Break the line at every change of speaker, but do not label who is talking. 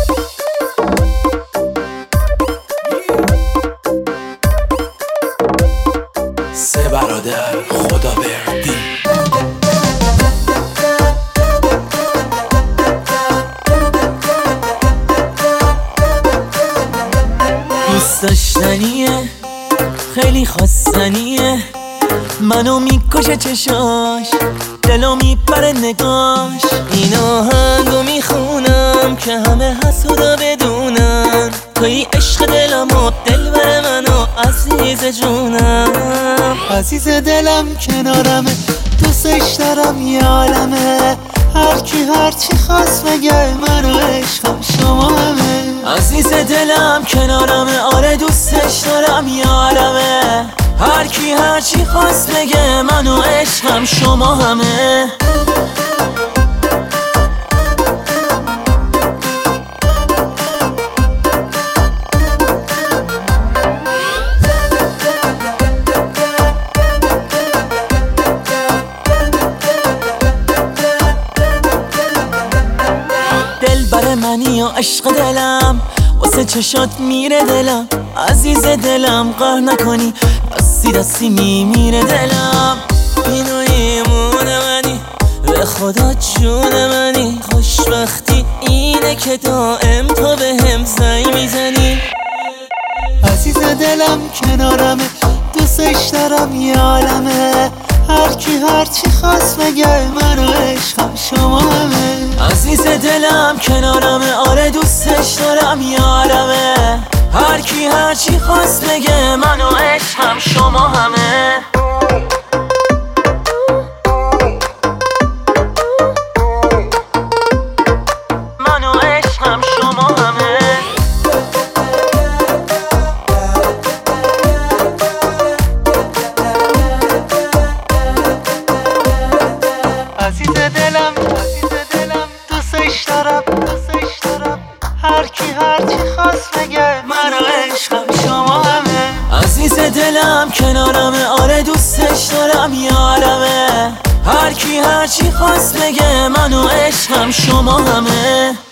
سه برادر خدا بردی.
دوست داشتنیه خیلی خواستنیه، منو میکشه چشاش، دلو میپره نگاش. این آهنگو میخونم که همه حسودا بدونن توی عشق دلم و دلبر منو عزیز جونم.
عزیز دلم کنارمه، دوستش دارم یه عالمه، هر کی هر چی خواست بگه منو عشقم شما همه.
عزیز دلم کنارمه، آره دوستش دارم یه عالمه، هر کی هر چی خواست بگه منو عشقم شما همه. دلبر منی و عشق دلم، واسه چشات میره دلم. عزیز دلم قهر نکنی، دستی دستی میمیره دلم. اینو ایمون منی، به خدا جون منی، خوشبختی اینه که دائم تو بهم زنگ میزنی.
عزیز دلم کنارمه، دوستش دارم یه عالمه، هر کی هر چی خواست بگه منو عشقم شما همه.
عزیز دلم کنارمه، آره دوستش دارم یه عالمه، هر کی هر چی خواست بگه منو عشقم شما همه. منو عشقم شما همه.
عزیز دلم دوستش دارم هر کی هر چی خواست بگه منو عشقم شما همه.
عزیز دلم کنارمه، آره دوستش دارم یه عالمه، هر کی هر چی خواست بگه منو عشقم شما همه.